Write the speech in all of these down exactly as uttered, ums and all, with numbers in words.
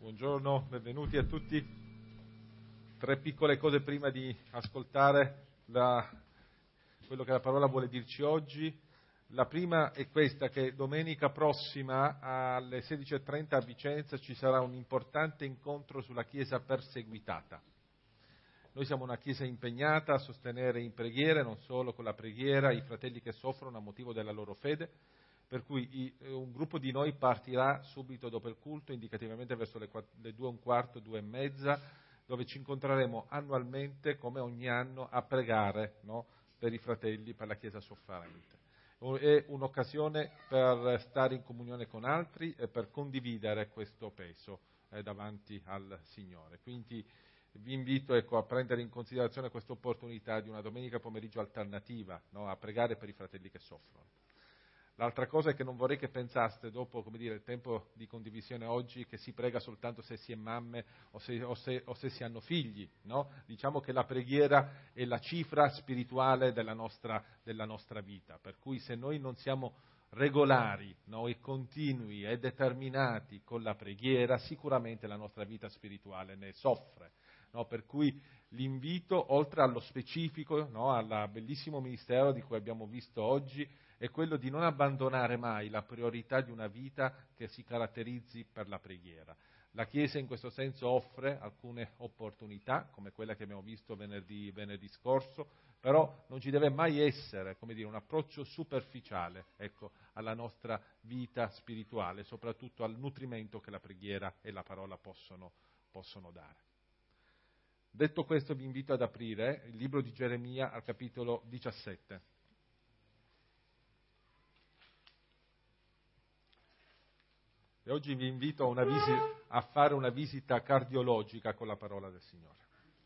Buongiorno, benvenuti a tutti. Tre piccole cose prima di ascoltare la, quello che la parola vuole dirci oggi. La prima è questa, che domenica prossima alle sedici e trenta a Vicenza ci sarà un importante incontro sulla Chiesa perseguitata. Noi siamo una Chiesa impegnata a sostenere in preghiera, non solo con la preghiera, i fratelli che soffrono a motivo della loro fede, per cui un gruppo di noi partirà subito dopo il culto, indicativamente verso le, le due e un quarto, due e mezza, dove ci incontreremo annualmente, come ogni anno, a pregare, no, per i fratelli, per la Chiesa sofferente. È un'occasione per stare in comunione con altri e per condividere questo peso eh, davanti al Signore. Quindi vi invito ecco, a prendere in considerazione questa opportunità di una domenica pomeriggio alternativa, no, a pregare per i fratelli che soffrono. L'altra cosa è che non vorrei che pensaste, dopo come dire, il tempo di condivisione oggi, che si prega soltanto se si è mamme o se, o se, o se si hanno figli. No? Diciamo che la preghiera è la cifra spirituale della nostra, della nostra vita, per cui se noi non siamo regolari, no, e continui e determinati con la preghiera, sicuramente la nostra vita spirituale ne soffre. No? Per cui l'invito, oltre allo specifico, no, al bellissimo ministero di cui abbiamo visto oggi, è quello di non abbandonare mai la priorità di una vita che si caratterizzi per la preghiera. La Chiesa in questo senso offre alcune opportunità, come quella che abbiamo visto venerdì, venerdì scorso, però non ci deve mai essere, come dire, un approccio superficiale, ecco, alla nostra vita spirituale, soprattutto al nutrimento che la preghiera e la parola possono, possono dare. Detto questo, vi invito ad aprire il libro di Geremia al capitolo diciassette. E oggi vi invito a, una visita, a fare una visita cardiologica con la parola del Signore.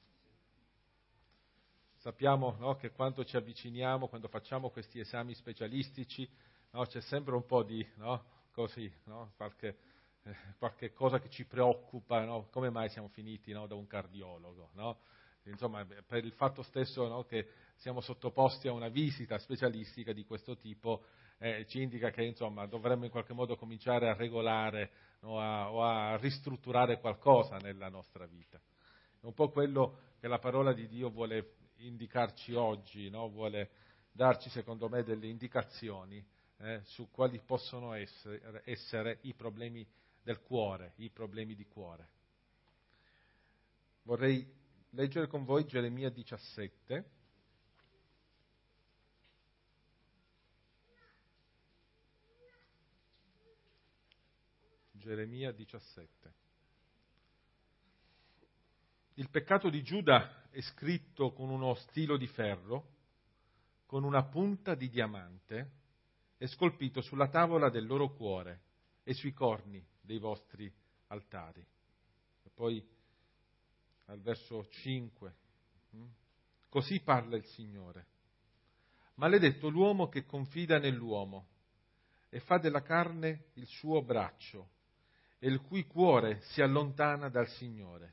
Sappiamo, no, che quando ci avviciniamo, quando facciamo questi esami specialistici, no, c'è sempre un po' di, no, così, no, qualche, eh, qualche cosa che ci preoccupa, no, come mai siamo finiti, no, da un cardiologo, no? Insomma, per il fatto stesso, no, che siamo sottoposti a una visita specialistica di questo tipo, eh, ci indica che insomma dovremmo in qualche modo cominciare a regolare, no, a, o a ristrutturare qualcosa nella nostra vita. È un po' quello che la parola di Dio vuole indicarci oggi, no? Vuole darci secondo me delle indicazioni eh, su quali possono essere, essere i problemi del cuore, i problemi di cuore. Vorrei leggere con voi Geremia diciassette. Geremia diciassette. Il peccato di Giuda è scritto con uno stilo di ferro, con una punta di diamante, e scolpito sulla tavola del loro cuore e sui corni dei vostri altari. E poi al verso cinque. Così parla il Signore. Maledetto l'uomo che confida nell'uomo e fa della carne il suo braccio, e il cui cuore si allontana dal Signore.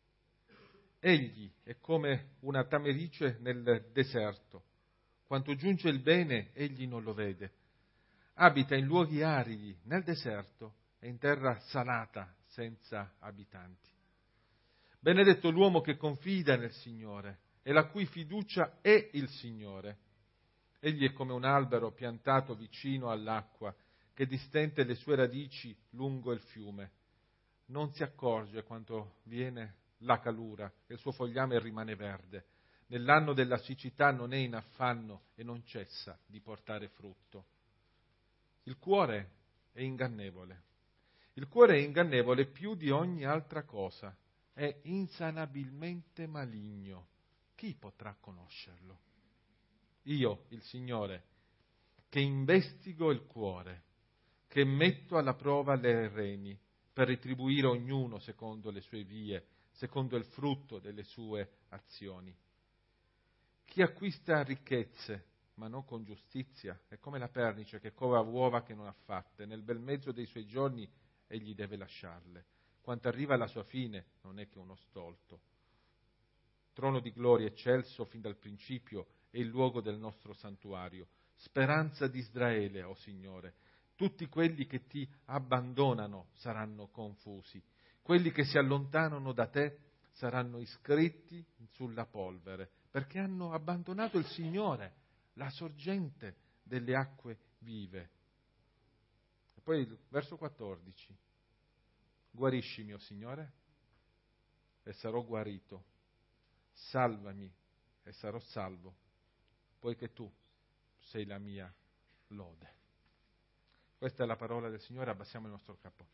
Egli è come una tamerice nel deserto. Quando giunge il bene, egli non lo vede. Abita in luoghi aridi, nel deserto, e in terra salata, senza abitanti. Benedetto l'uomo che confida nel Signore, e la cui fiducia è il Signore. Egli è come un albero piantato vicino all'acqua, che distende le sue radici lungo il fiume. Non si accorge quando viene la calura, e il suo fogliame rimane verde. Nell'anno della siccità non è in affanno e non cessa di portare frutto. Il cuore è ingannevole. Il cuore è ingannevole più di ogni altra cosa. È insanabilmente maligno. Chi potrà conoscerlo? Io, il Signore, che investigo il cuore, che metto alla prova le reni, per retribuire ognuno secondo le sue vie, secondo il frutto delle sue azioni. Chi acquista ricchezze, ma non con giustizia, è come la pernice che cova uova che non ha fatte. Nel bel mezzo dei suoi giorni egli deve lasciarle. Quando arriva alla sua fine, non è che uno stolto. Trono di gloria eccelso fin dal principio è il luogo del nostro santuario. Speranza di Israele, o Signore. Tutti quelli che ti abbandonano saranno confusi. quelli che si allontanano da te saranno iscritti sulla polvere, perché hanno abbandonato il Signore, la sorgente delle acque vive. E poi il verso quattordici. Guarisci, mio Signore, e sarò guarito. Salvami e sarò salvo, poiché tu sei la mia lode. Questa è la parola del Signore, abbassiamo il nostro capo.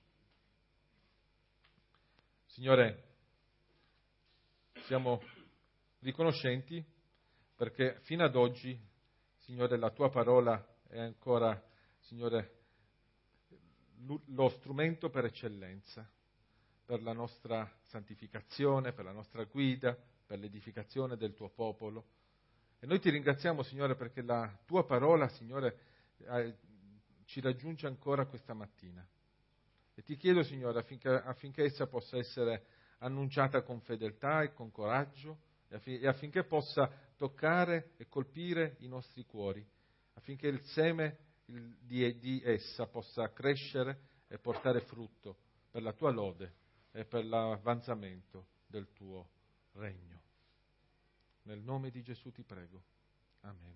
Signore, siamo riconoscenti perché fino ad oggi, Signore, la tua parola è ancora, Signore, lo strumento per eccellenza, per la nostra santificazione, per la nostra guida, per l'edificazione del tuo popolo. E noi ti ringraziamo, Signore, perché la tua parola, Signore, eh, ci raggiunge ancora questa mattina. E ti chiedo, Signore, affinché, affinché essa possa essere annunciata con fedeltà e con coraggio e, affinché, e affinché possa toccare e colpire i nostri cuori, affinché il seme il, di, di essa possa crescere e portare frutto per la tua lode e per l'avanzamento del tuo regno. Nel nome di Gesù ti prego. Amen.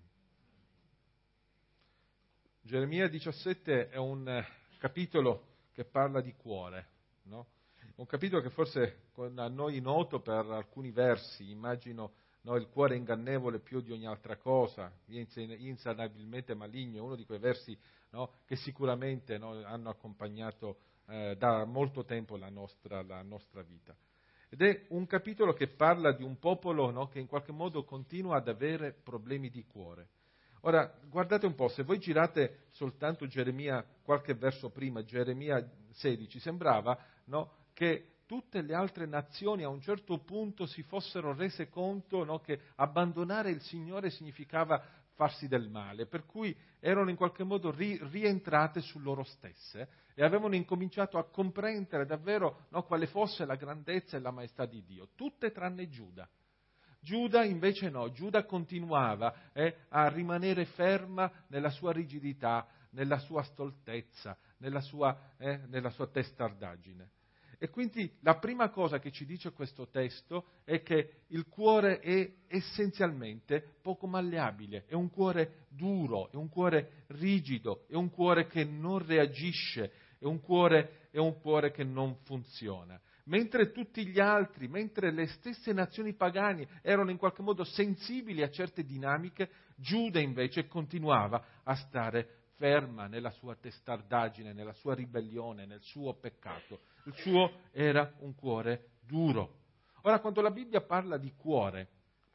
Geremia diciassette è un capitolo che parla di cuore, no? Un capitolo che forse a noi noto per alcuni versi, immagino, no, il cuore ingannevole più di ogni altra cosa, insanabilmente maligno, uno di quei versi, no, che sicuramente, no, hanno accompagnato eh, da molto tempo la nostra, la nostra vita. Ed è un capitolo che parla di un popolo, no, che in qualche modo continua ad avere problemi di cuore. Ora, guardate un po', se voi girate soltanto Geremia qualche verso prima, Geremia sedici, sembrava, no, che tutte le altre nazioni a un certo punto si fossero rese conto, no, che abbandonare il Signore significava farsi del male, per cui erano in qualche modo ri- rientrate su loro stesse e avevano incominciato a comprendere davvero, no, quale fosse la grandezza e la maestà di Dio, tutte tranne Giuda. Giuda invece no, Giuda continuava eh, a rimanere ferma nella sua rigidità, nella sua stoltezza, nella sua, eh, nella sua testardaggine. E quindi la prima cosa che ci dice questo testo è che il cuore è essenzialmente poco malleabile, è un cuore duro, è un cuore rigido, è un cuore che non reagisce, è un cuore, è un cuore che non funziona. Mentre tutti gli altri, mentre le stesse nazioni pagane erano in qualche modo sensibili a certe dinamiche, Giuda invece continuava a stare ferma nella sua testardaggine, nella sua ribellione, nel suo peccato. Il suo era un cuore duro. Ora, quando la Bibbia parla di cuore,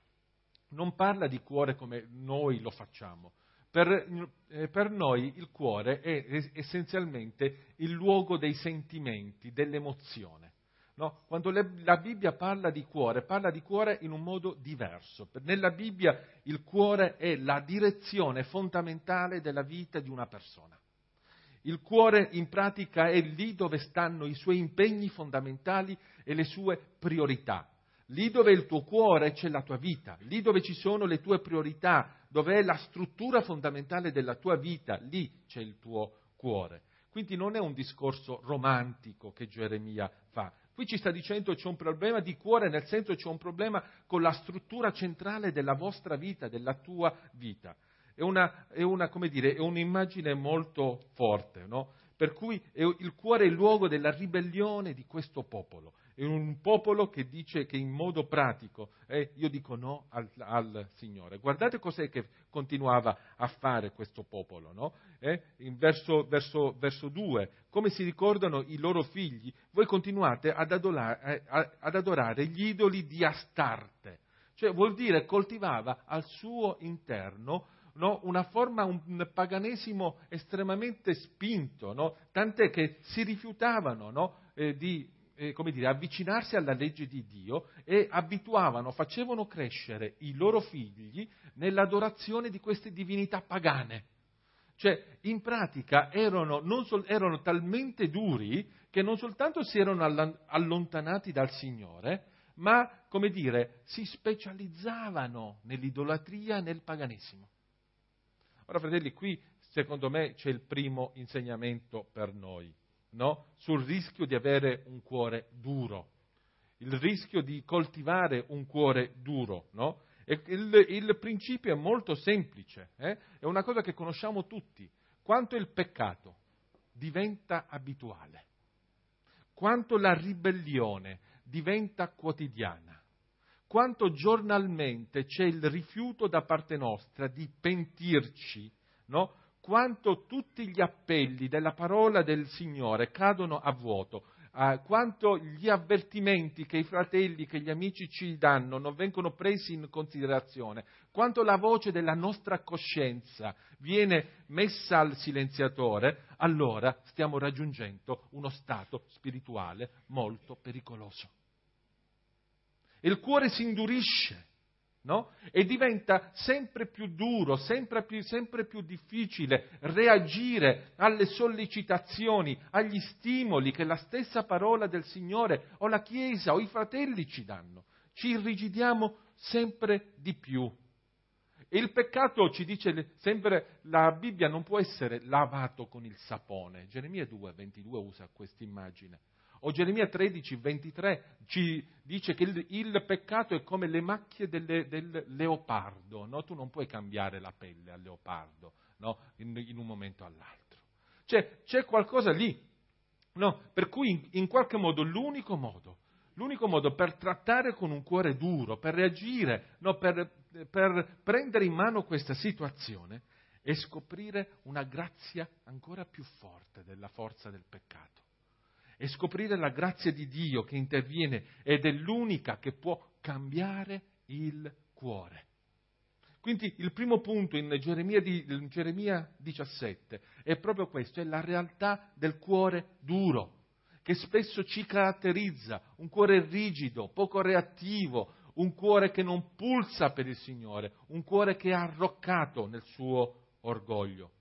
non parla di cuore come noi lo facciamo. Per, eh, per noi il cuore è es- essenzialmente il luogo dei sentimenti, dell'emozione. No? Quando le, la Bibbia parla di cuore, parla di cuore in un modo diverso. Nella Bibbia il cuore è la direzione fondamentale della vita di una persona. Il cuore in pratica è lì dove stanno i suoi impegni fondamentali e le sue priorità. Lì dove è il tuo cuore c'è la tua vita, lì dove ci sono le tue priorità, dove è la struttura fondamentale della tua vita, lì c'è il tuo cuore. Quindi non è un discorso romantico che Geremia fa. Qui ci sta dicendo c'è un problema di cuore, nel senso c'è un problema con la struttura centrale della vostra vita, della tua vita. È una, è una, come dire, è un'immagine molto forte, no? Per cui è, il cuore è il luogo della ribellione di questo popolo. È un popolo che dice che in modo pratico, eh, io dico no al, al Signore. Guardate cos'è che continuava a fare questo popolo, no? Eh, in verso, verso, verso due, come si ricordano i loro figli, voi continuate ad adorare, eh, ad adorare gli idoli di Astarte. Cioè vuol dire coltivava al suo interno, no, una forma, un paganesimo estremamente spinto, no? Tant'è che si rifiutavano, no, eh, di eh, come dire, avvicinarsi alla legge di Dio e abituavano, facevano crescere i loro figli nell'adorazione di queste divinità pagane. Cioè, in pratica erano, non sol- erano talmente duri che non soltanto si erano all- allontanati dal Signore, ma, come dire, si specializzavano nell'idolatria e nel paganesimo. Ora, fratelli, qui secondo me c'è il primo insegnamento per noi, no? sul rischio di avere un cuore duro, il rischio di coltivare un cuore duro, no? E il, il principio è molto semplice, eh? È una cosa che conosciamo tutti. Quanto il peccato diventa abituale, quanto la ribellione diventa quotidiana, quanto giornalmente c'è il rifiuto da parte nostra di pentirci, no? Quanto tutti gli appelli della parola del Signore cadono a vuoto, eh, quanto gli avvertimenti che i fratelli, che gli amici ci danno non vengono presi in considerazione, quanto la voce della nostra coscienza viene messa al silenziatore, allora stiamo raggiungendo uno stato spirituale molto pericoloso. Il cuore si indurisce, no? E diventa sempre più duro, sempre più, sempre più difficile reagire alle sollecitazioni, agli stimoli che la stessa parola del Signore o la Chiesa o i fratelli ci danno. Ci irrigidiamo sempre di più. E il peccato, ci dice sempre la Bibbia, non può essere lavato con il sapone. Geremia due ventidue usa questa immagine. O Geremia tredici ventitré ci dice che il, il peccato è come le macchie delle, del leopardo, no? Tu non puoi cambiare la pelle al leopardo, no? in, in un momento all'altro. Cioè, c'è qualcosa lì, no? Per cui in, in qualche modo l'unico modo, l'unico modo per trattare con un cuore duro, per reagire, no? per, per prendere in mano questa situazione, è scoprire una grazia ancora più forte della forza del peccato. E scoprire la grazia di Dio che interviene ed è l'unica che può cambiare il cuore. Quindi il primo punto in Geremia, di, in Geremia diciassette è proprio questo, è la realtà del cuore duro, che spesso ci caratterizza, un cuore rigido, poco reattivo, un cuore che non pulsa per il Signore, un cuore che è arroccato nel suo orgoglio.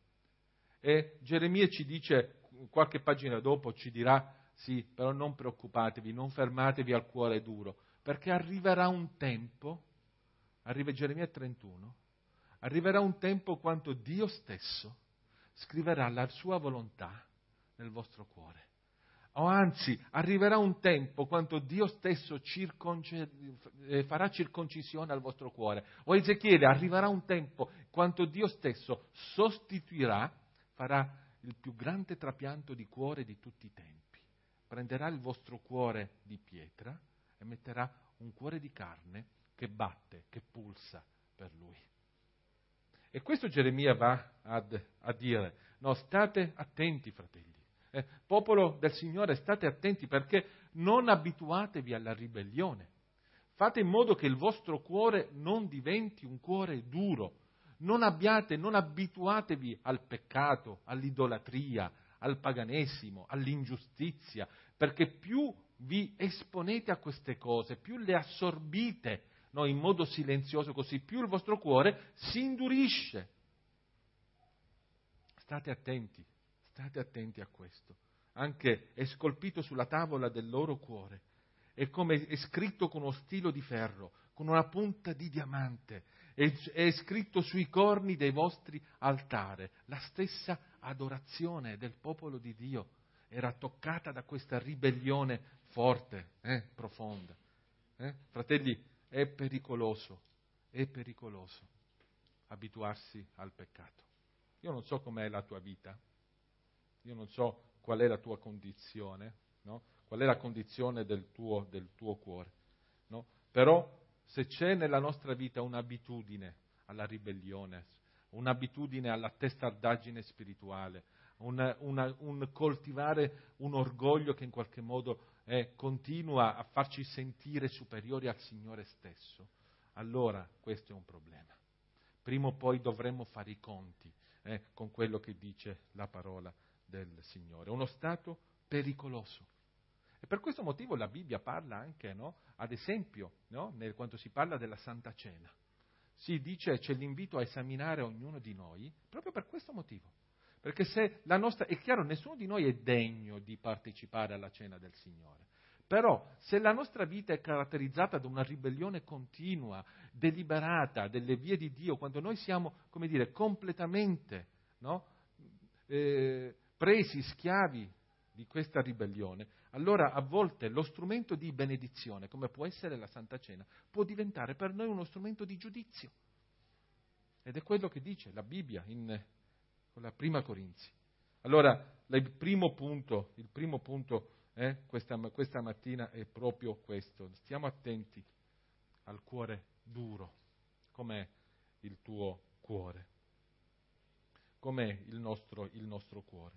E Geremia ci dice, qualche pagina dopo, ci dirà: sì, però non preoccupatevi, non fermatevi al cuore duro, perché arriverà un tempo, arriva Geremia trentuno, arriverà un tempo quando Dio stesso scriverà la sua volontà nel vostro cuore. O anzi, arriverà un tempo quando Dio stesso circonce, farà circoncisione al vostro cuore. O Ezechiele, arriverà un tempo quando Dio stesso sostituirà, farà il più grande trapianto di cuore di tutti i tempi. Prenderà il vostro cuore di pietra e metterà un cuore di carne che batte, che pulsa per Lui. E questo Geremia va ad, a dire, no, state attenti, fratelli, eh, popolo del Signore, state attenti, perché non abituatevi alla ribellione. Fate in modo che il vostro cuore non diventi un cuore duro. Non abbiate, non abituatevi al peccato, all'idolatria, al paganesimo, all'ingiustizia, perché più vi esponete a queste cose, più le assorbite, no, in modo silenzioso così, più il vostro cuore si indurisce. State attenti, state attenti a questo. Anche è scolpito sulla tavola del loro cuore, è come è scritto con uno stilo di ferro, con una punta di diamante, è, è scritto sui corni dei vostri altari. La stessa adorazione del popolo di Dio era toccata da questa ribellione forte, eh, profonda. Eh? Fratelli, è pericoloso, è pericoloso abituarsi al peccato. Io non so com'è la tua vita, io non so qual è la tua condizione, no? Qual è la condizione del tuo, del tuo cuore, no? Però se c'è nella nostra vita un'abitudine alla ribellione, un'abitudine alla testardaggine spirituale, una, una, un coltivare un orgoglio che in qualche modo eh, continua a farci sentire superiori al Signore stesso, allora questo è un problema. Prima o poi dovremmo fare i conti eh, con quello che dice la parola del Signore. Uno stato pericoloso. E per questo motivo la Bibbia parla anche, no? Ad esempio, no? Nel, quando si parla della Santa Cena, si dice, c'è l'invito a esaminare ognuno di noi, proprio per questo motivo. Perché se la nostra, è chiaro, nessuno di noi è degno di partecipare alla cena del Signore. Però, se la nostra vita è caratterizzata da una ribellione continua, deliberata, delle vie di Dio, quando noi siamo, come dire, completamente, no? eh, presi, schiavi di questa ribellione, allora a volte lo strumento di benedizione, come può essere la Santa Cena, può diventare per noi uno strumento di giudizio. Ed è quello che dice la Bibbia in con la prima Corinzi. Allora, il primo punto, il primo punto eh, questa, questa mattina è proprio questo. Stiamo attenti al cuore duro. Com'è il tuo cuore? Com'è il nostro, il nostro cuore?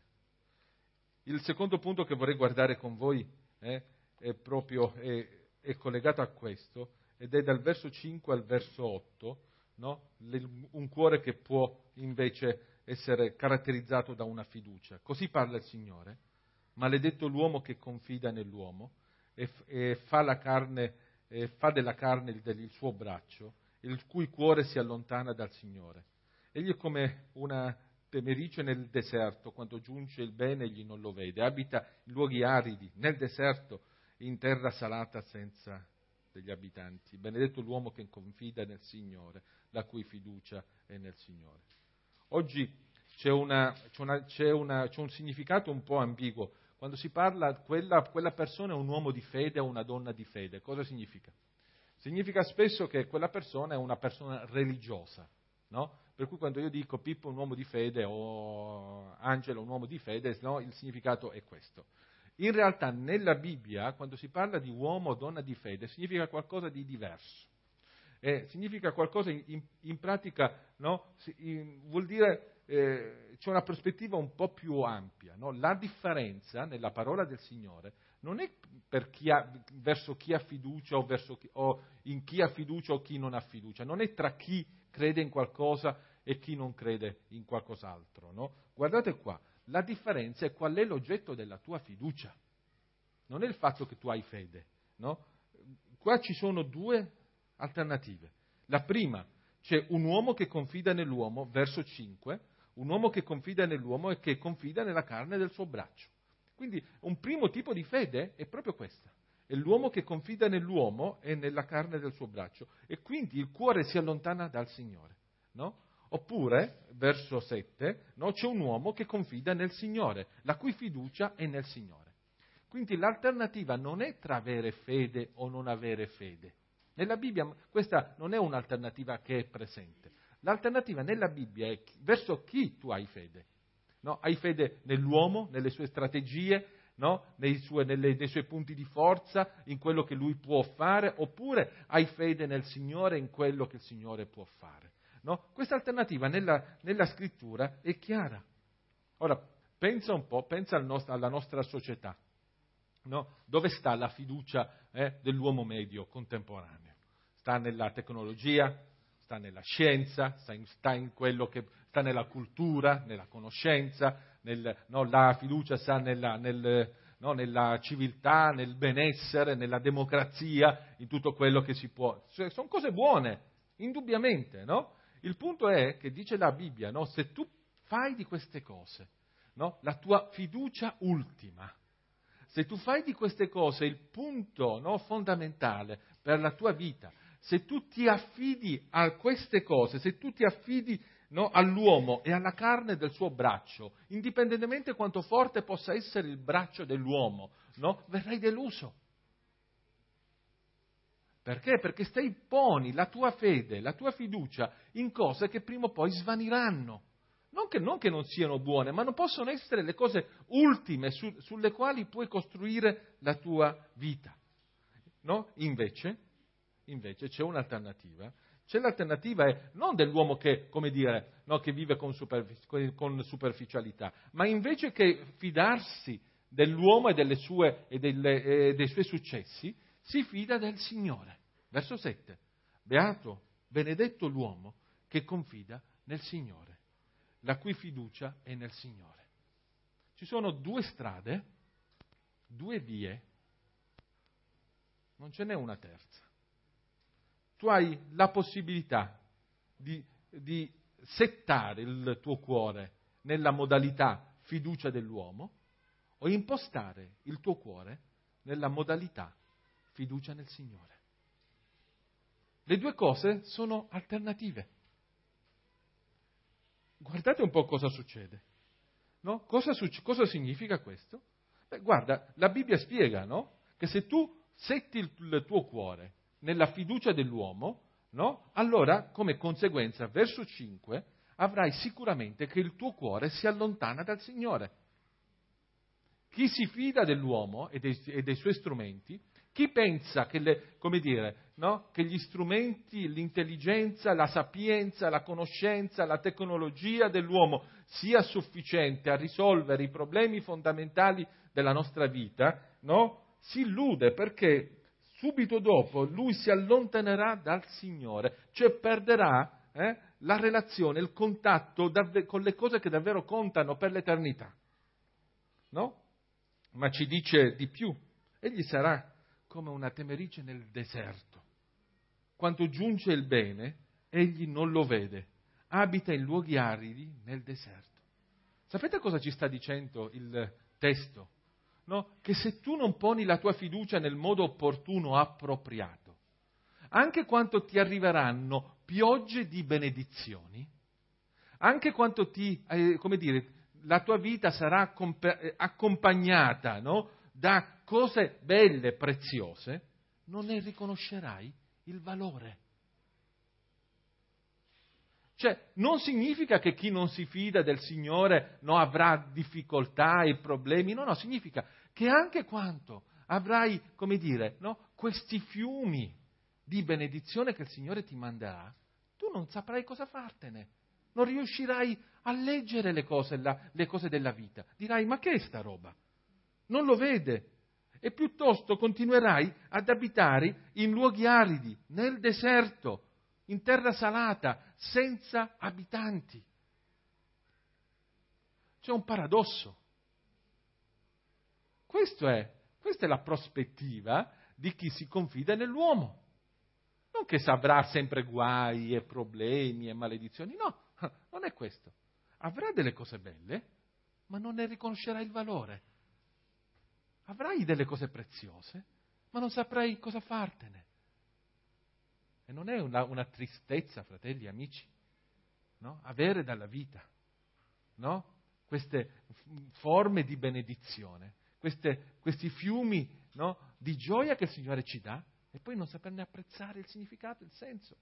Il secondo punto che vorrei guardare con voi eh, è proprio è, è collegato a questo, ed è dal verso cinque al verso otto, no? Un cuore che può invece essere caratterizzato da una fiducia. Così parla il Signore: maledetto l'uomo che confida nell'uomo e, e fa la carne, e fa della carne il, il suo braccio, il cui cuore si allontana dal Signore. Egli è come una temerice nel deserto, quando giunge il bene egli non lo vede. Abita in luoghi aridi, nel deserto, in terra salata senza degli abitanti. Benedetto l'uomo che confida nel Signore, la cui fiducia è nel Signore. Oggi c'è, una, c'è, una, c'è, una, c'è un significato un po' ambiguo. Quando si parla, quella, quella persona è un uomo di fede o una donna di fede. Cosa significa? Significa spesso che quella persona è una persona religiosa, no? Per cui quando io dico Pippo è un uomo di fede o Angelo è un uomo di fede, no, il significato è questo. In realtà nella Bibbia, quando si parla di uomo o donna di fede, significa qualcosa di diverso. Eh, significa qualcosa in, in, in pratica, no? in, vuol dire eh, c'è una prospettiva un po' più ampia. No? La differenza nella parola del Signore non è per chi ha, verso chi ha fiducia o, verso chi, o in chi ha fiducia o chi non ha fiducia, non è tra chi crede in qualcosa e chi non crede in qualcos'altro. No? Guardate qua, la differenza è qual è l'oggetto della tua fiducia, non è il fatto che tu hai fede. No? Qua ci sono due alternative. La prima, c'è un uomo che confida nell'uomo, verso cinque, un uomo che confida nell'uomo e che confida nella carne del suo braccio. Quindi un primo tipo di fede è proprio questa, è l'uomo che confida nell'uomo e nella carne del suo braccio, e quindi il cuore si allontana dal Signore. No? Oppure, verso sette, no, c'è un uomo che confida nel Signore, la cui fiducia è nel Signore. Quindi l'alternativa non è tra avere fede o non avere fede. Nella Bibbia questa non è un'alternativa che è presente. L'alternativa nella Bibbia è verso chi tu hai fede. No? Hai fede nell'uomo, nelle sue strategie, no? nei, sue, nelle, nei suoi punti di forza, in quello che lui può fare, oppure hai fede nel Signore, in quello che il Signore può fare. No? Questa alternativa nella, nella Scrittura è chiara. Ora, pensa un po', pensa al nostro, alla nostra società. No? Dove sta la fiducia eh, dell'uomo medio contemporaneo? Sta nella tecnologia, sta nella scienza, sta in, sta in quello che sta nella cultura, nella conoscenza, nel, no, la fiducia sta nella, nel, no, nella civiltà, nel benessere, nella democrazia, in tutto quello che si può. Cioè, sono cose buone, indubbiamente, no? Il punto è che dice la Bibbia, no, se tu fai di queste cose, no, la tua fiducia ultima, se tu fai di queste cose il punto no, fondamentale per la tua vita, se tu ti affidi a queste cose, se tu ti affidi no, all'uomo e alla carne del suo braccio, indipendentemente quanto forte possa essere il braccio dell'uomo, no, verrai deluso. Perché? Perché stai poni la tua fede, la tua fiducia in cose che prima o poi svaniranno. Non che, non che non siano buone, ma non possono essere le cose ultime su, sulle quali puoi costruire la tua vita. No? Invece, invece c'è un'alternativa. C'è l'alternativa è non dell'uomo che, come dire, no, che vive con, superfic- con superficialità, ma invece che fidarsi dell'uomo e, delle sue, e delle, e dei suoi successi, si fida del Signore. Verso sette. Beato, benedetto l'uomo che confida nel Signore, la cui fiducia è nel Signore. Ci sono due strade, due vie, non ce n'è una terza. Tu hai la possibilità di, di settare il tuo cuore nella modalità fiducia dell'uomo o impostare il tuo cuore nella modalità fiducia nel Signore. Le due cose sono alternative. Guardate un po' cosa succede. No? Cosa, cosa significa questo? Beh, guarda, la Bibbia spiega, no? Che se tu setti il, il tuo cuore nella fiducia dell'uomo, no? Allora, come conseguenza, verso cinque, avrai sicuramente che il tuo cuore si allontana dal Signore. Chi si fida dell'uomo e dei, e dei suoi strumenti, chi pensa che, le, come dire, no? Che gli strumenti, l'intelligenza, la sapienza, la conoscenza, la tecnologia dell'uomo sia sufficiente a risolvere i problemi fondamentali della nostra vita, no? Si illude, perché subito dopo lui si allontanerà dal Signore, cioè perderà eh, la relazione, il contatto davve- con le cose che davvero contano per l'eternità. No? Ma ci dice di più, egli sarà come una temerice nel deserto. Quando giunge il bene, egli non lo vede, abita in luoghi aridi nel deserto. Sapete cosa ci sta dicendo il testo? No? Che se tu non poni la tua fiducia nel modo opportuno, appropriato, anche quando ti arriveranno piogge di benedizioni, anche quando ti, eh, come dire, la tua vita sarà accompagnata, no? Da cose belle, preziose, non ne riconoscerai il valore. Cioè, non significa che chi non si fida del Signore no, avrà difficoltà e problemi, no, no, significa che anche quando avrai, come dire, no, questi fiumi di benedizione che il Signore ti manderà, tu non saprai cosa fartene. Non riuscirai a leggere le cose, la, le cose della vita. Dirai, ma che è sta roba? Non lo vede. E piuttosto continuerai ad abitare in luoghi aridi, nel deserto, in terra salata, senza abitanti. C'è un paradosso. Questo è, questa è la prospettiva di chi si confida nell'uomo. Non che avrà sempre guai e problemi e maledizioni, no. Non è questo. Avrà delle cose belle, ma non ne riconoscerà il valore. Avrai delle cose preziose, ma non saprai cosa fartene. E non è una, una tristezza, fratelli e amici, no? Avere dalla vita, no? Queste forme di benedizione, queste, questi fiumi, no? Di gioia che il Signore ci dà, e poi non saperne apprezzare il significato, il senso.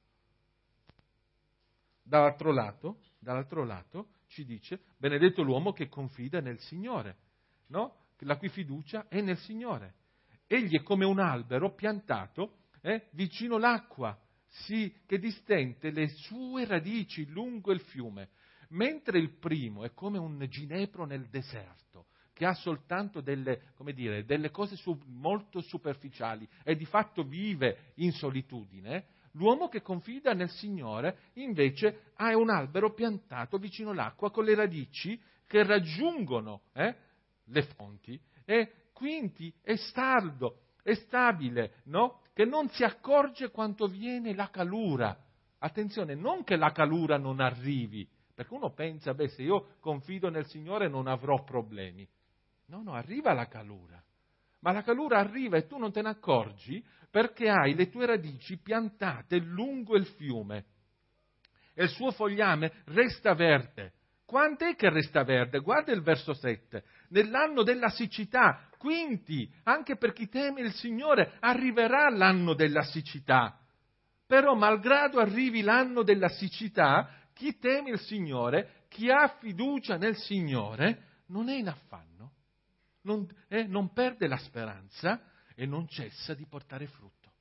Dall'altro lato, dall'altro lato ci dice, benedetto l'uomo che confida nel Signore, no? La cui fiducia è nel Signore. Egli è come un albero piantato eh, vicino l'acqua, sì, che distende le sue radici lungo il fiume, mentre il primo è come un ginepro nel deserto, che ha soltanto delle, come dire, delle cose su, molto superficiali e di fatto vive in solitudine. L'uomo che confida nel Signore invece ha un albero piantato vicino all'acqua con le radici che raggiungono eh, le fonti e quindi è saldo, è stabile, no? Che non si accorge quanto viene la calura. Attenzione, non che la calura non arrivi, perché uno pensa, beh, se io confido nel Signore non avrò problemi. No, no, arriva la calura. Ma la calura arriva e tu non te ne accorgi perché hai le tue radici piantate lungo il fiume e il suo fogliame resta verde. Quant'è che resta verde? Guarda il verso sette. Nell'anno della siccità, quindi anche per chi teme il Signore arriverà l'anno della siccità. Però malgrado arrivi l'anno della siccità, chi teme il Signore, chi ha fiducia nel Signore, non è in affanno. Non, eh, non perde la speranza e non cessa di portare frutto.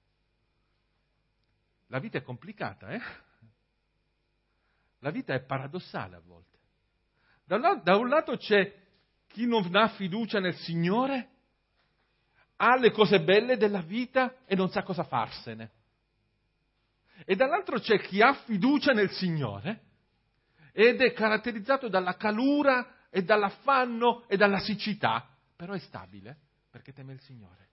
La vita è complicata, eh? La vita è paradossale a volte. Da un lato, da un lato c'è chi non ha fiducia nel Signore, ha le cose belle della vita e non sa cosa farsene. E dall'altro c'è chi ha fiducia nel Signore ed è caratterizzato dalla calura e dall'affanno e dalla siccità, però è stabile perché teme il Signore.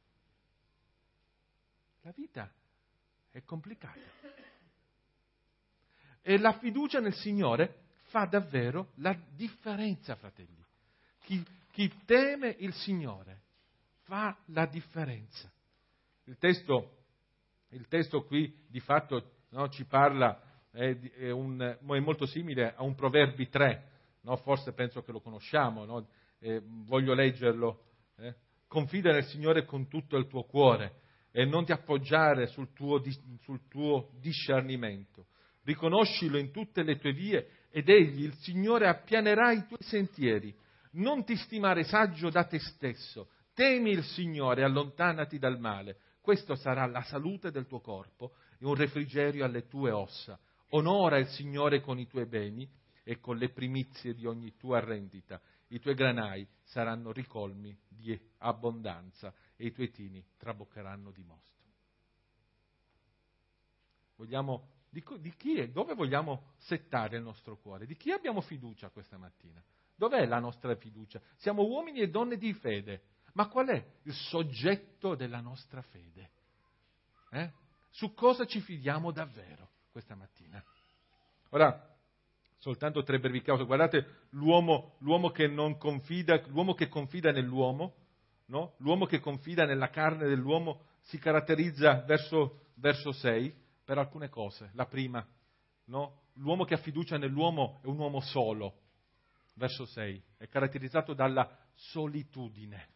La vita è complicata. E la fiducia nel Signore fa davvero la differenza, fratelli. Chi, chi teme il Signore fa la differenza. Il testo, il testo qui di fatto no, ci parla, è, è, un, è molto simile a un Proverbi tre, no? Forse penso che lo conosciamo, no? eh, voglio leggerlo Eh? Confida nel Signore con tutto il tuo cuore e non ti appoggiare sul tuo, sul tuo discernimento. Riconoscilo in tutte le tue vie ed egli, il Signore, appianerà i tuoi sentieri. Non ti stimare saggio da te stesso. Temi il Signore, allontanati dal male. Questo sarà la salute del tuo corpo e un refrigerio alle tue ossa. Onora il Signore con i tuoi beni e con le primizie di ogni tua rendita. I tuoi granai saranno ricolmi di abbondanza e i tuoi tini traboccheranno di mosto. Vogliamo, di, di chi è, dove vogliamo settare il nostro cuore? Di chi abbiamo fiducia questa mattina? Dov'è la nostra fiducia? Siamo uomini e donne di fede, ma qual è il soggetto della nostra fede? Eh? Su cosa ci fidiamo davvero questa mattina? Ora, soltanto tre brevi cause. Guardate l'uomo, l'uomo che non confida, l'uomo che confida nell'uomo, no? L'uomo che confida nella carne dell'uomo si caratterizza verso, verso sei per alcune cose. La prima, no? L'uomo che ha fiducia nell'uomo è un uomo solo, verso sei, è caratterizzato dalla solitudine,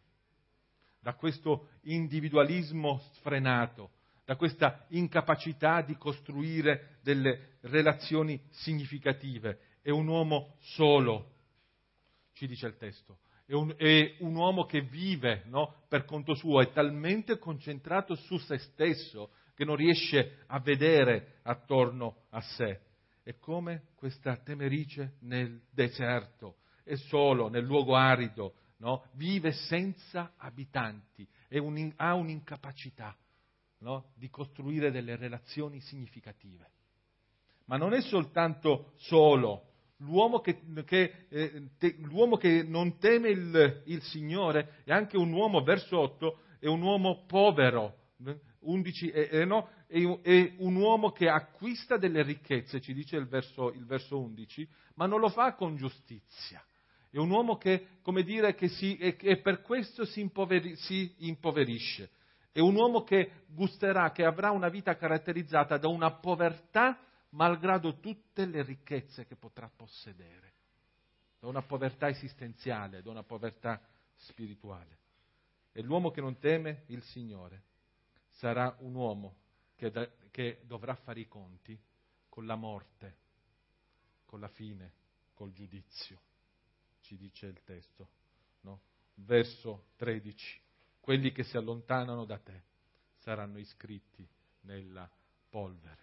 da questo individualismo sfrenato, da questa incapacità di costruire delle relazioni significative. È un uomo solo, ci dice il testo. È un, è un uomo che vive, no, per conto suo, è talmente concentrato su se stesso che non riesce a vedere attorno a sé. È come questa temerice nel deserto, è solo, nel luogo arido, no? Vive senza abitanti, è un, ha un'incapacità, no? Di costruire delle relazioni significative. Ma non è soltanto solo. L'uomo che, che, eh, te, l'uomo che non teme il, il Signore è anche un uomo, verso otto, è un uomo povero, undici, eh, eh, no? è, è un uomo che acquista delle ricchezze, ci dice il verso, il verso undici, ma non lo fa con giustizia. È un uomo che, come dire, che si, e, e per questo si, impoveri, si impoverisce. È un uomo che gusterà, che avrà una vita caratterizzata da una povertà malgrado tutte le ricchezze che potrà possedere, da una povertà esistenziale, da una povertà spirituale. E l'uomo che non teme il Signore sarà un uomo che, da, che dovrà fare i conti con la morte, con la fine, col giudizio, ci dice il testo, no? Verso tredici. Quelli che si allontanano da te saranno iscritti nella polvere.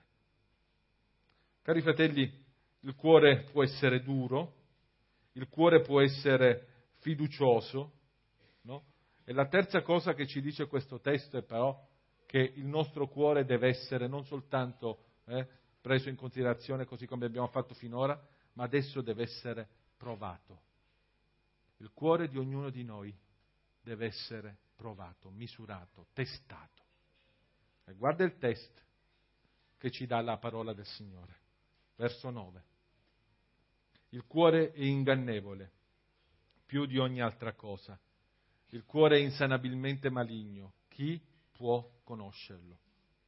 Cari fratelli, il cuore può essere duro, il cuore può essere fiducioso, no? E la terza cosa che ci dice questo testo è però che il nostro cuore deve essere non soltanto eh, preso in considerazione così come abbiamo fatto finora, ma adesso deve essere provato. Il cuore di ognuno di noi deve essere provato, misurato, testato. E guarda il test che ci dà la parola del Signore. Verso nove. Il cuore è ingannevole, più di ogni altra cosa. Il cuore è insanabilmente maligno. Chi può conoscerlo?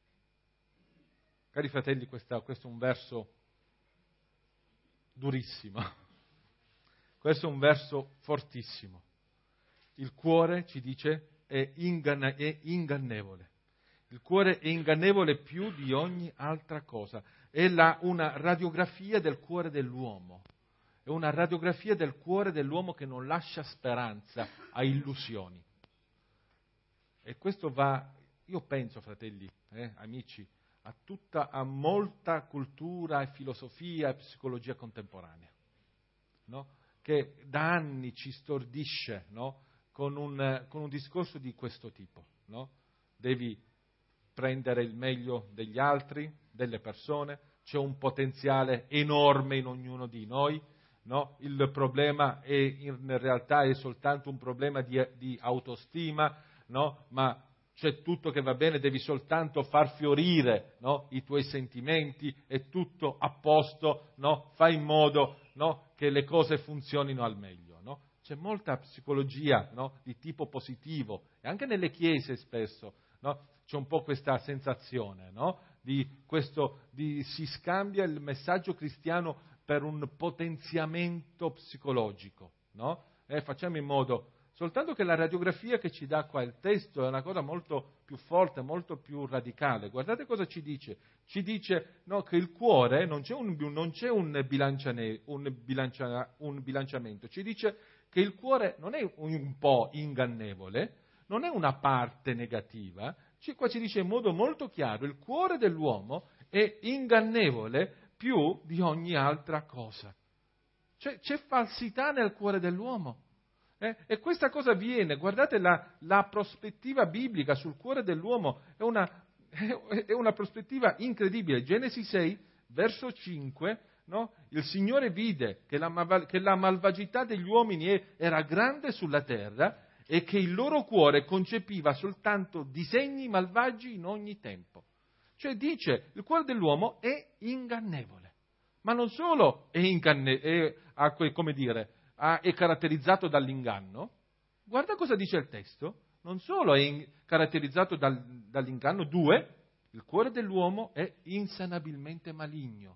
Cari fratelli, questa, questo è un verso durissimo. Questo è un verso fortissimo. Il cuore, ci dice, è, inganna- è ingannevole. Il cuore è ingannevole più di ogni altra cosa. È la, una radiografia del cuore dell'uomo. È una radiografia del cuore dell'uomo che non lascia speranza a illusioni. E questo va, io penso, fratelli, eh, amici, a tutta, a molta cultura e filosofia e psicologia contemporanea, no? Che da anni ci stordisce, no? Con un, con un discorso di questo tipo, no? Devi prendere il meglio degli altri, delle persone, c'è un potenziale enorme in ognuno di noi, no? Il problema è, in realtà è soltanto un problema di, di autostima, no? Ma c'è tutto che va bene, devi soltanto far fiorire, no? I tuoi sentimenti, è tutto a posto, no? Fai in modo, no? Che le cose funzionino al meglio, no? C'è molta psicologia, no? Di tipo positivo, e anche nelle chiese spesso, no? C'è un po' questa sensazione, no? Di questo, di, si scambia il messaggio cristiano per un potenziamento psicologico, no? Eh, facciamo in modo, soltanto che la radiografia che ci dà qua il testo è una cosa molto più forte, molto più radicale. Guardate cosa ci dice. Ci dice no, che il cuore non c'è un, non c'è un, bilanciane, un, bilancia, un bilanciamento, ci dice che il cuore non è un po' ingannevole, non è una parte negativa, ci, qua ci dice in modo molto chiaro, il cuore dell'uomo è ingannevole più di ogni altra cosa. C'è, c'è falsità nel cuore dell'uomo. Eh? E questa cosa avviene, guardate la, la prospettiva biblica sul cuore dell'uomo, è una, è una prospettiva incredibile. Genesi sei, verso cinque, no? Il Signore vide che la, che la malvagità degli uomini era grande sulla terra e che il loro cuore concepiva soltanto disegni malvagi in ogni tempo. Cioè dice, il cuore dell'uomo è ingannevole, ma non solo è, inganne, è, come dire, è caratterizzato dall'inganno. Guarda cosa dice il testo, non solo è in, caratterizzato dal, dall'inganno, due, il cuore dell'uomo è insanabilmente maligno.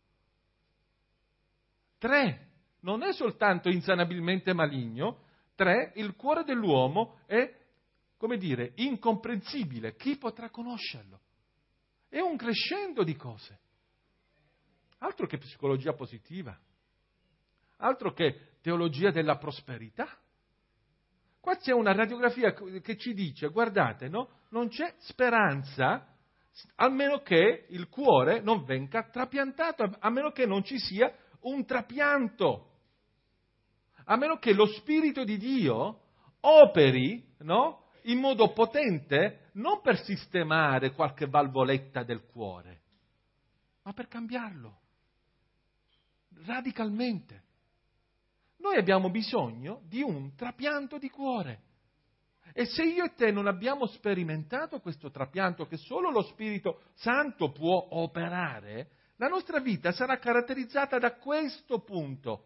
Tre, non è soltanto insanabilmente maligno, tre, il cuore dell'uomo è, come dire, incomprensibile. Chi potrà conoscerlo? È un crescendo di cose. Altro che psicologia positiva, altro che teologia della prosperità. Qua c'è una radiografia che ci dice, guardate, no? Non c'è speranza a meno che il cuore non venga trapiantato, a meno che non ci sia un trapianto, a meno che lo Spirito di Dio operi, no? In modo potente, non per sistemare qualche valvoletta del cuore, ma per cambiarlo radicalmente. Noi abbiamo bisogno di un trapianto di cuore. E se io e te non abbiamo sperimentato questo trapianto che solo lo Spirito Santo può operare, la nostra vita sarà caratterizzata da questo punto.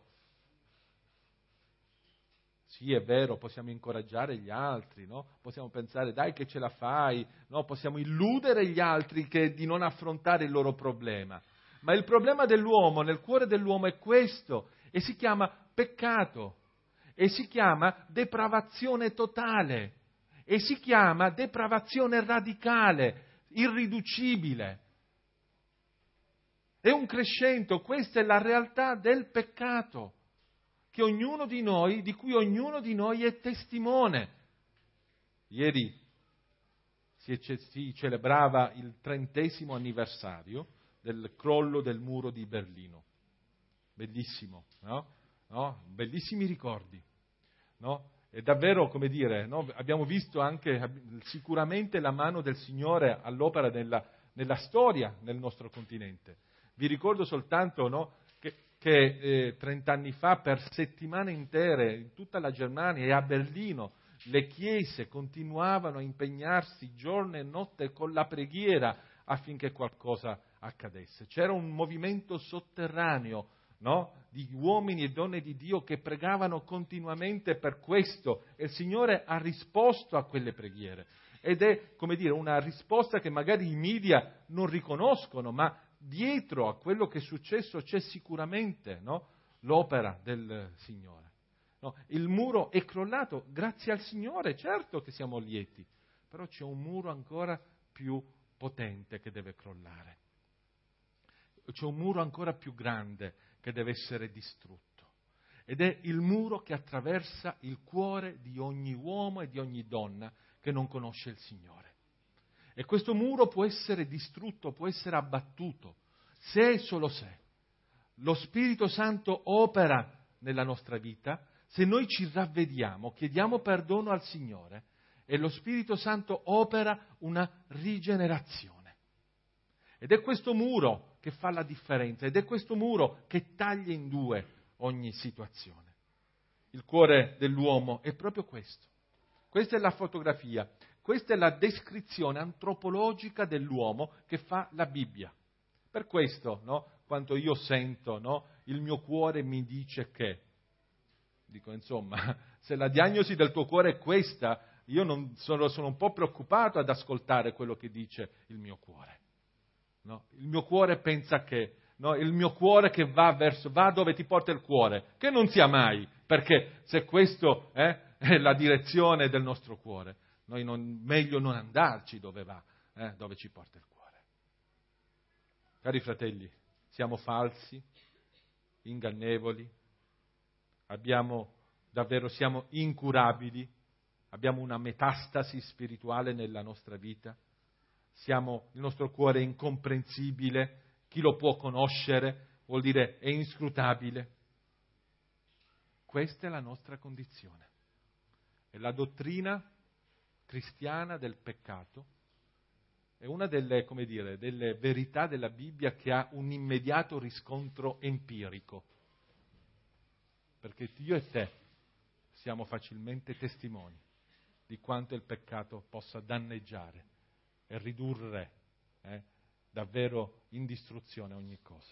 Sì, è vero, possiamo incoraggiare gli altri, no? Possiamo pensare, dai che ce la fai, no? Possiamo illudere gli altri che di non affrontare il loro problema. Ma il problema dell'uomo, nel cuore dell'uomo, è questo, e si chiama peccato, e si chiama depravazione totale, e si chiama depravazione radicale, irriducibile. È un crescendo, questa è la realtà del peccato, che ognuno di noi, di cui ognuno di noi è testimone. Ieri si, si celebrava il trentesimo anniversario del crollo del muro di Berlino. Bellissimo, no? No? Bellissimi ricordi, no? È davvero, come dire, no? Abbiamo visto anche sicuramente la mano del Signore all'opera nella, nella storia del nostro continente. Vi ricordo soltanto, no, che, che eh, trent'anni fa, per settimane intere, in tutta la Germania e a Berlino, le chiese continuavano a impegnarsi giorno e notte con la preghiera affinché qualcosa accadesse. C'era un movimento sotterraneo, no? Di uomini e donne di Dio che pregavano continuamente per questo, e il Signore ha risposto a quelle preghiere. Ed è, come dire, una risposta che magari i media non riconoscono, ma dietro a quello che è successo c'è sicuramente, no? L'opera del Signore. No? Il muro è crollato, grazie al Signore, certo che siamo lieti, però c'è un muro ancora più potente che deve crollare. C'è un muro ancora più grande che deve essere distrutto. Ed è il muro che attraversa il cuore di ogni uomo e di ogni donna che non conosce il Signore. E questo muro può essere distrutto, può essere abbattuto, se e solo se lo Spirito Santo opera nella nostra vita, se noi ci ravvediamo, chiediamo perdono al Signore e lo Spirito Santo opera una rigenerazione. Ed è questo muro che fa la differenza, ed è questo muro che taglia in due ogni situazione. Il cuore dell'uomo è proprio questo. Questa è la fotografia, questa è la descrizione antropologica dell'uomo che fa la Bibbia. Per questo, no, quando io sento, no, il mio cuore mi dice che, dico, insomma, se la diagnosi del tuo cuore è questa, io non sono, sono un po' preoccupato ad ascoltare quello che dice il mio cuore. No? Il mio cuore pensa che, no? Il mio cuore che va verso, va dove ti porta il cuore, che non sia mai, perché se questo, eh, è la direzione del nostro cuore. Noi non, meglio non andarci dove va, eh, dove ci porta il cuore. Cari fratelli, siamo falsi, ingannevoli, abbiamo davvero, siamo incurabili, abbiamo una metastasi spirituale nella nostra vita, siamo, il nostro cuore è incomprensibile, chi lo può conoscere vuol dire è inscrutabile. Questa è la nostra condizione. E la dottrina cristiana del peccato è una delle, come dire, delle verità della Bibbia che ha un immediato riscontro empirico. Perché io e te siamo facilmente testimoni di quanto il peccato possa danneggiare e ridurre eh, davvero in distruzione ogni cosa.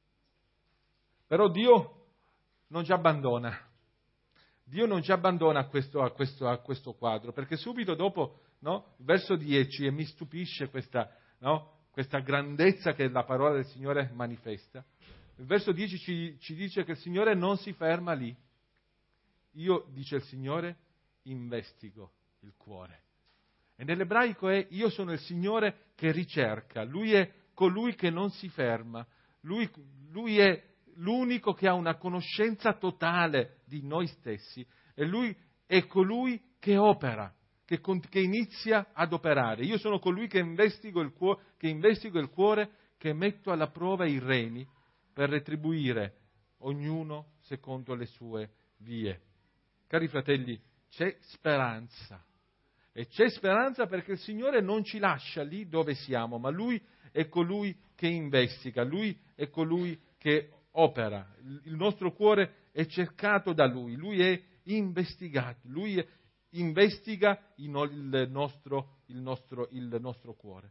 Però Dio non ci abbandona. Dio non ci abbandona a questo, a questo, a questo quadro, perché subito dopo, no, verso dieci, e mi stupisce questa, no, questa grandezza che la parola del Signore manifesta, il verso dieci ci, ci dice che il Signore non si ferma lì. Io, dice il Signore, investigo il cuore. E nell'ebraico è: io sono il Signore che ricerca, Lui è colui che non si ferma, Lui, lui è l'unico che ha una conoscenza totale di noi stessi e Lui è colui che opera, che, che inizia ad operare. Io sono colui che investigo il cuore, che investigo il cuore, che metto alla prova i reni per retribuire ognuno secondo le sue vie. Cari fratelli, c'è speranza. E c'è speranza perché il Signore non ci lascia lì dove siamo, ma Lui è colui che investiga, Lui è colui che opera. Il nostro cuore è cercato da Lui, Lui è investigato, Lui è, investiga il nostro, il, nostro, il nostro cuore.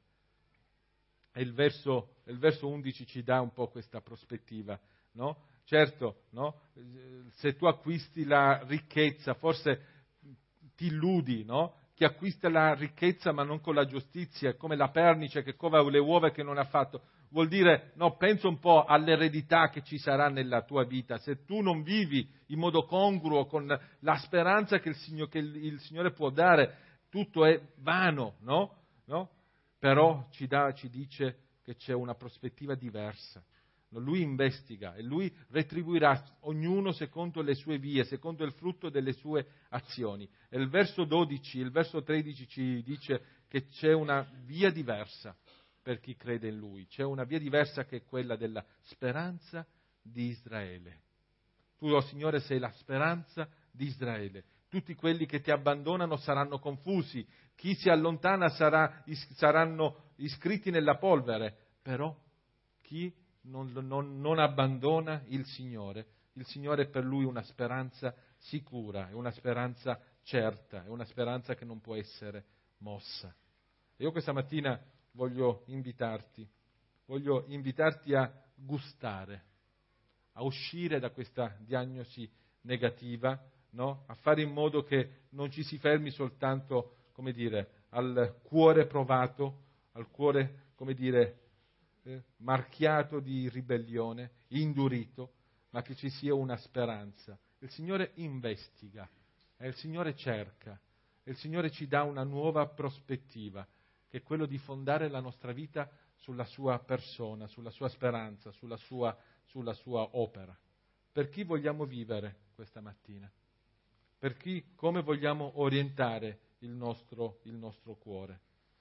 E il verso, il verso undici ci dà un po' questa prospettiva, no? Certo, no? Se tu acquisti la ricchezza, forse ti illudi, no? Chi acquista la ricchezza ma non con la giustizia, è come la pernice che cova le uova che non ha fatto. Vuol dire, no, pensa un po' all'eredità che ci sarà nella tua vita. Se tu non vivi in modo congruo con la speranza che il Signore, che il Signore può dare, tutto è vano, no? No? Però ci, dà, ci dice che c'è una prospettiva diversa. Lui investiga e Lui retribuirà ognuno secondo le sue vie, secondo il frutto delle sue azioni. E il verso dodici, il verso tredici ci dice che c'è una via diversa per chi crede in Lui. C'è una via diversa che è quella della speranza di Israele. Tu, oh Signore, sei la speranza di Israele. Tutti quelli che ti abbandonano saranno confusi. Chi si allontana sarà, saranno iscritti nella polvere. Però chi Non, non, non abbandona il Signore. Il Signore è per lui una speranza sicura, è una speranza certa, è una speranza che non può essere mossa. E io questa mattina voglio invitarti, voglio invitarti a gustare, a uscire da questa diagnosi negativa, no? A fare in modo che non ci si fermi soltanto, come dire, al cuore provato, al cuore, come dire, Eh, marchiato di ribellione, indurito, ma che ci sia una speranza. Il Signore investiga, e il Signore cerca, e il Signore ci dà una nuova prospettiva, che è quello di fondare la nostra vita sulla sua persona, sulla sua speranza, sulla sua, sulla sua opera. Per chi vogliamo vivere questa mattina? Per chi, come vogliamo orientare il nostro, il nostro cuore?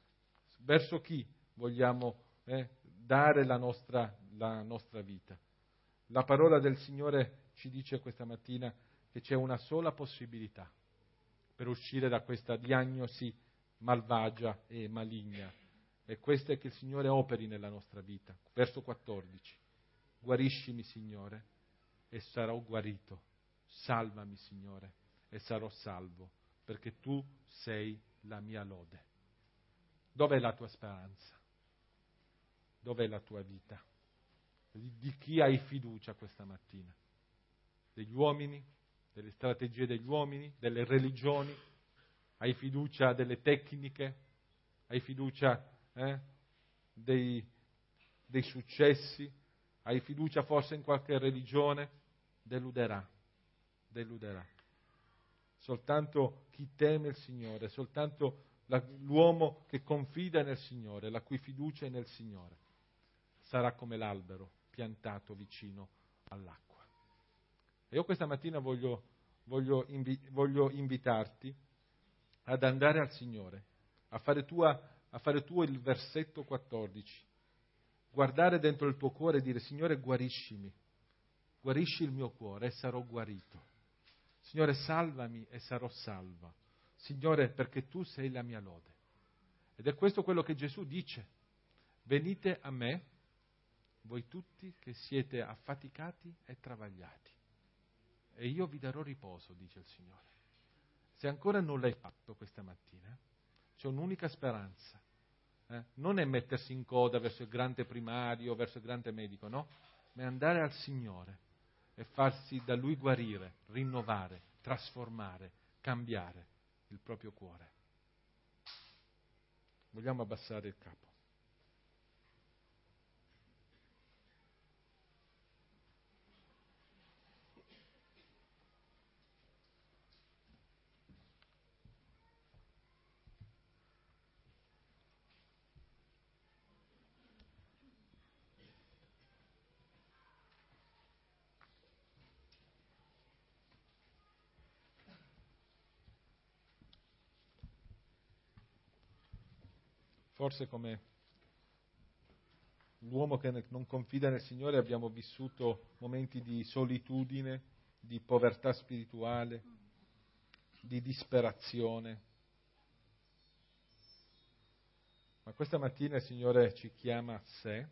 Verso chi vogliamo eh, dare la nostra, la nostra vita? La parola del Signore ci dice questa mattina che c'è una sola possibilità per uscire da questa diagnosi malvagia e maligna, e questa è che il Signore operi nella nostra vita. Verso quattordici: guariscimi, Signore, e sarò guarito, salvami, Signore, e sarò salvo, perché Tu sei la mia lode. Dov'è la tua speranza? Dov'è la tua vita? Di chi hai fiducia questa mattina? Degli uomini? Delle strategie degli uomini? Delle religioni? Hai fiducia delle tecniche? Hai fiducia eh, dei, dei successi? Hai fiducia forse in qualche religione? Deluderà, deluderà. soltanto chi teme il Signore, soltanto la, l'uomo che confida nel Signore, la cui fiducia è nel Signore, sarà come l'albero piantato vicino all'acqua. E io questa mattina voglio, voglio, invi, voglio invitarti ad andare al Signore, a fare, tua, a fare tuo il versetto quattordici, guardare dentro il tuo cuore e dire: Signore, guariscimi, guarisci il mio cuore e sarò guarito. Signore, salvami e sarò salva. Signore, perché tu sei la mia lode. Ed è questo quello che Gesù dice: venite a me, voi tutti che siete affaticati e travagliati, e io vi darò riposo, dice il Signore. Se ancora non l'hai fatto questa mattina, c'è un'unica speranza. Eh? Non è mettersi in coda verso il grande primario, verso il grande medico, no? Ma è andare al Signore e farsi da Lui guarire, rinnovare, trasformare, cambiare il proprio cuore. Vogliamo abbassare il capo. Forse come l'uomo che non confida nel Signore abbiamo vissuto momenti di solitudine, di povertà spirituale, di disperazione. Ma questa mattina il Signore ci chiama a sé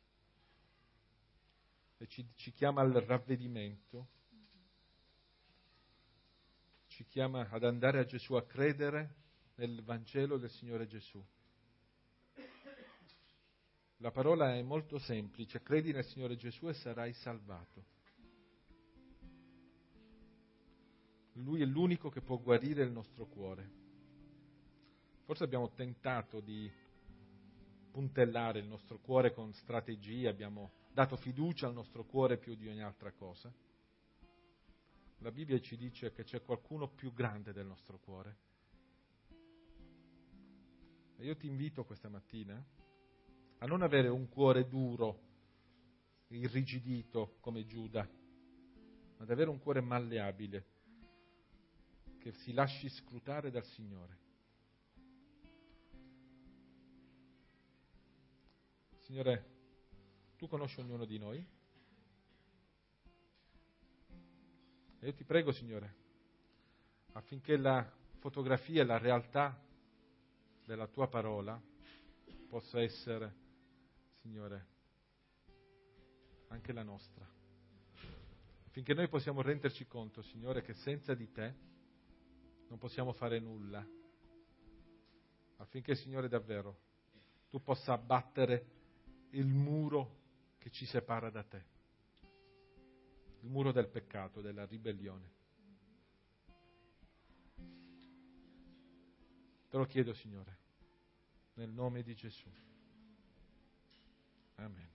e ci, ci chiama al ravvedimento, ci chiama ad andare a Gesù, a credere nel Vangelo del Signore Gesù. La parola è molto semplice: credi nel Signore Gesù e sarai salvato. Lui è l'unico che può guarire il nostro cuore. Forse abbiamo tentato di puntellare il nostro cuore con strategie, abbiamo dato fiducia al nostro cuore più di ogni altra cosa. La Bibbia ci dice che c'è qualcuno più grande del nostro cuore. E io ti invito questa mattina a non avere un cuore duro, irrigidito come Giuda, ma ad avere un cuore malleabile, che si lasci scrutare dal Signore. Signore, tu conosci ognuno di noi e io ti prego, Signore, affinché la fotografia e la realtà della tua parola possa essere, Signore, anche la nostra. Affinché noi possiamo renderci conto, Signore, che senza di te non possiamo fare nulla. Affinché, Signore, davvero tu possa abbattere il muro che ci separa da te, il muro del peccato, della ribellione. Te lo chiedo, Signore, nel nome di Gesù. Amen.